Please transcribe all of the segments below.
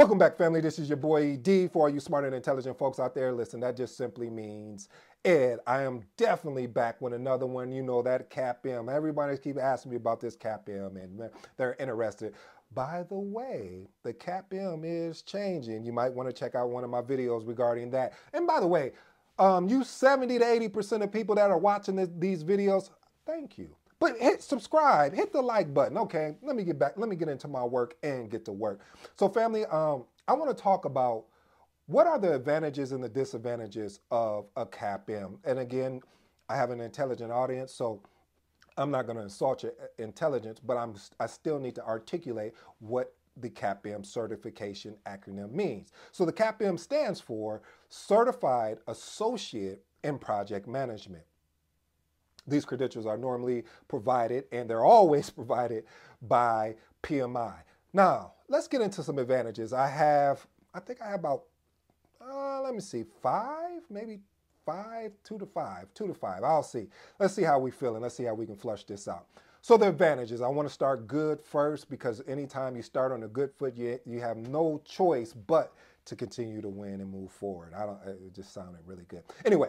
Welcome back, family. This is your boy D. For all you smart and intelligent folks out there, listen, that just simply means Ed. I am definitely back with another one. You know, that CAPM. Everybody keeps asking me about this CAPM, and they're interested. By the way, the CAPM is changing. You might want to check out one of my videos regarding that. And by the way, you 70 to 80% of people that are watching these videos, thank you. But hit subscribe, hit the like button. Okay, let me get back. Let me get into my work and get to work. So family, I want to talk about what are the advantages and the disadvantages of a CAPM. And again, I have an intelligent audience, so I'm not going to insult your intelligence, but I still need to articulate what the CAPM certification acronym means. So the CAPM stands for Certified Associate in Project Management. These credentials are normally provided, and they're always provided by PMI. Now, let's get into some advantages. I think I have about, let me see, five, maybe five, two to five. I'll see. Let's see how we feeling. Let's see how we can flush this out. So the advantages, I want to start good first, because anytime you start on a good foot, you have no choice but to continue to win and move forward. It just sounded really good. Anyway,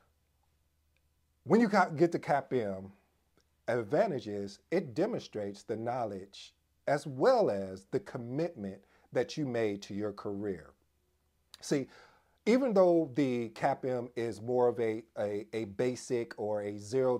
when you get to CAPM, advantage is it demonstrates the knowledge as well as the commitment that you made to your career. See, even though the CAPM is more of a basic or a 0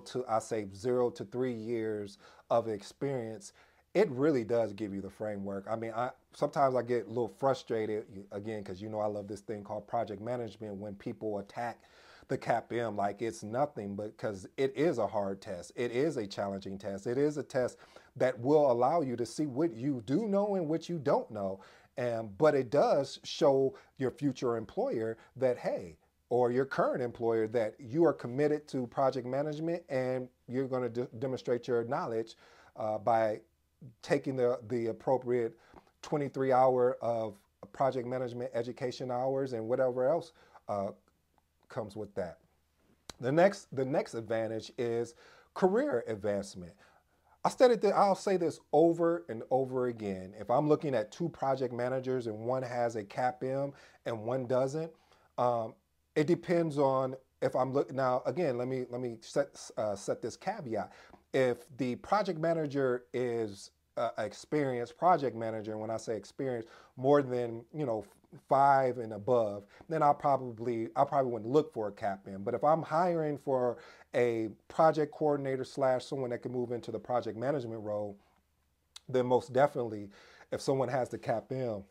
to 3 years of experience, it really does give you the framework. I mean, sometimes I get a little frustrated, again, because you know I love this thing called project management, when people attack the CAPM like it's nothing, but because it is a hard test. It is a challenging test. It is a test that will allow you to see what you do know and what you don't know. But it does show your future employer that, hey, or your current employer, that you are committed to project management, and you're going to demonstrate your knowledge by taking the appropriate 23-hour of project management education hours and whatever else comes with that. The next advantage is career advancement. I'll say this over and over again. If I'm looking at two project managers and one has a CAPM and one doesn't, it depends on if I'm looking. Now, again, let me set this caveat. If the project manager is an experienced project manager, and when I say experienced, more than 5 and above, then I probably wouldn't look for a CAPM. But if I'm hiring for a project coordinator / someone that can move into the project management role, then most definitely, if someone has the CAPM,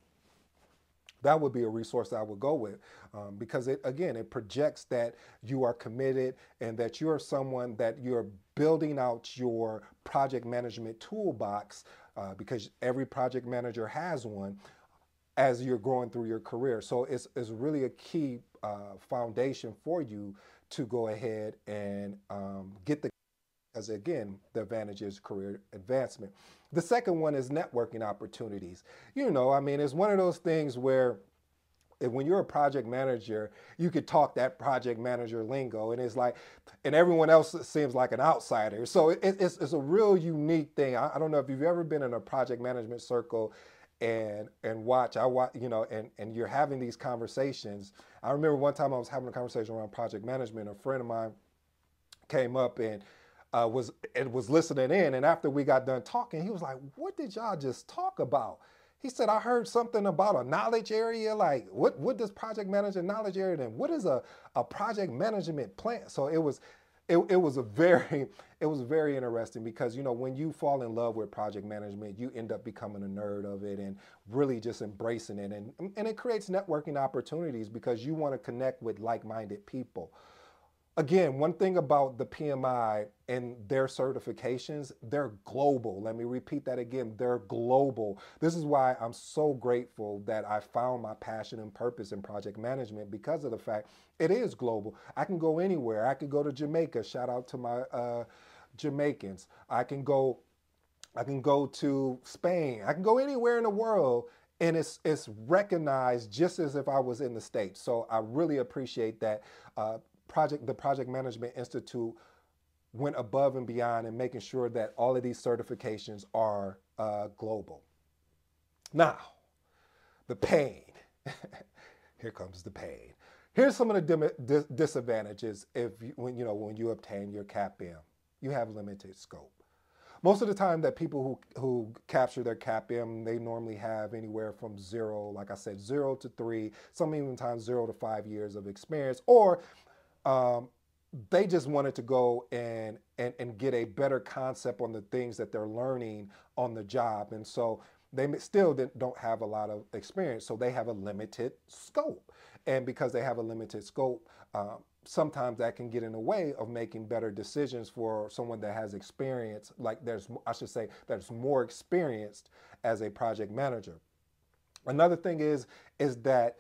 that would be a resource I would go with, because it projects that you are committed and that you're someone that you're building out your project management toolbox, because every project manager has one, as you're going through your career. So it's really a key foundation for you to go ahead and get the, as again, the advantage is career advancement. The second one is networking opportunities. It's one of those things where when you're a project manager, you could talk that project manager lingo, and it's like, and everyone else seems like an outsider. So it's a real unique thing. I don't know if you've ever been in a project management circle and watch, and you're having these conversations. I remember one time I was having a conversation around project management. A friend of mine came up and was listening in, and after we got done talking, he was like, "What did y'all just talk about?" He said, "I heard something about a knowledge area. Like, what does project manager knowledge area? Then what is a project management plan?" So it was very interesting, because when you fall in love with project management, you end up becoming a nerd of it and really just embracing it, and it creates networking opportunities because you want to connect with like-minded people. Again, one thing about the PMI and their certifications, they're global. Let me repeat that again. They're global. This is why I'm so grateful that I found my passion and purpose in project management, because of the fact it is global. I can go anywhere. I could go to Jamaica. Shout out to my Jamaicans. I can go to Spain. I can go anywhere in the world, and it's recognized just as if I was in the States. So I really appreciate that. The Project Management Institute went above and beyond in making sure that all of these certifications are global. Now, The pain. Here comes the pain. Here's some of the disadvantages when you obtain your CAPM. You have limited scope. Most of the time that people who capture their CAPM, they normally have anywhere from zero, like I said, 0 to 3, some even times 0 to 5 years of experience, or they just wanted to go and get a better concept on the things that they're learning on the job. And so they still don't have a lot of experience, so they have a limited scope. And because they have a limited scope, sometimes that can get in the way of making better decisions for someone that has experience, that's more experienced as a project manager. Another thing is that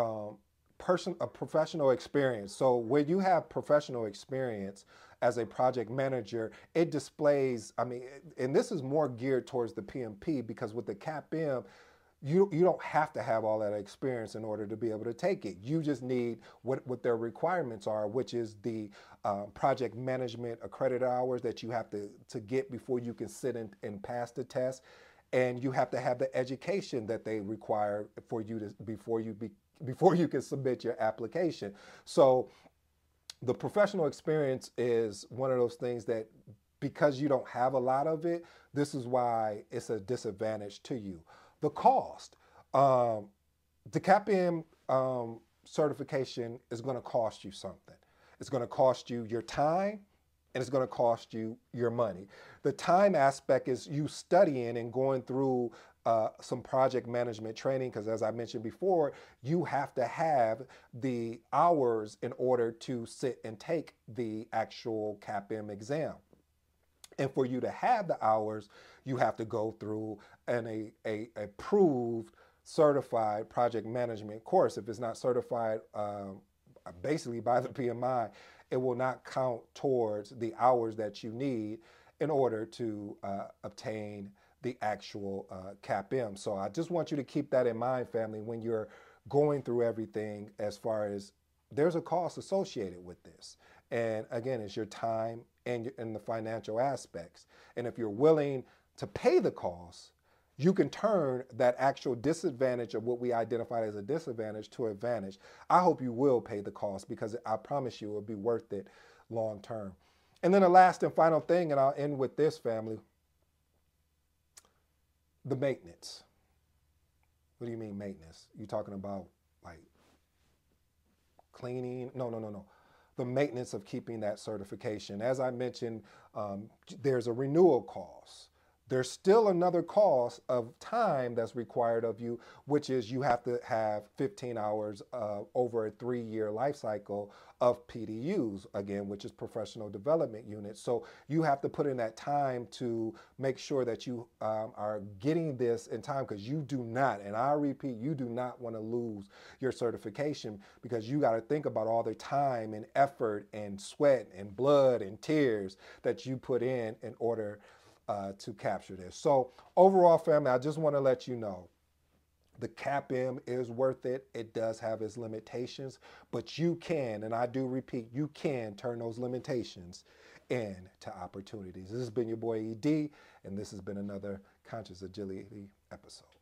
a professional experience. So when you have professional experience as a project manager, it displays, and this is more geared towards the PMP, because with the CAPM, you don't have to have all that experience in order to be able to take it. You just need what their requirements are, which is the project management accredited hours that you have to get before you can sit and pass the test. And you have to have the education that they require for you to before you can submit your application. So the professional experience is one of those things that, because you don't have a lot of it, this is why it's a disadvantage to you. The cost. The CAPM certification is going to cost you something. It's going to cost you your time, and it's going to cost you your money. The time aspect is you studying and going through some project management training, because as I mentioned before, you have to have the hours in order to sit and take the actual CAPM exam. And for you to have the hours, you have to go through a approved, certified project management course. If it's not certified basically by the PMI, it will not count towards the hours that you need in order to obtain the actual CAPM. So I just want you to keep that in mind, family, when you're going through everything, as far as there's a cost associated with this. And again, it's your time and the financial aspects. And if you're willing to pay the cost, you can turn that actual disadvantage of what we identified as a disadvantage to advantage. I hope you will pay the cost, because I promise you it'll be worth it long term. And then the last and final thing, and I'll end with this, family, the maintenance. What do you mean maintenance? You talking about like cleaning? No. The maintenance of keeping that certification. As I mentioned, there's a renewal cost. There's still another cost of time that's required of you, which is you have to have 15 hours over a 3-year life cycle of PDUs, again, which is professional development units. So you have to put in that time to make sure that you are getting this in time, because you do not, and I repeat, you do not want to lose your certification, because you got to think about all the time and effort and sweat and blood and tears that you put in order to capture this. So overall, family, I just want to let you know the CAPM is worth it. It does have its limitations, but you can, and I do repeat, you can turn those limitations into opportunities. This has been your boy ED, and this has been another Conscious Agility episode.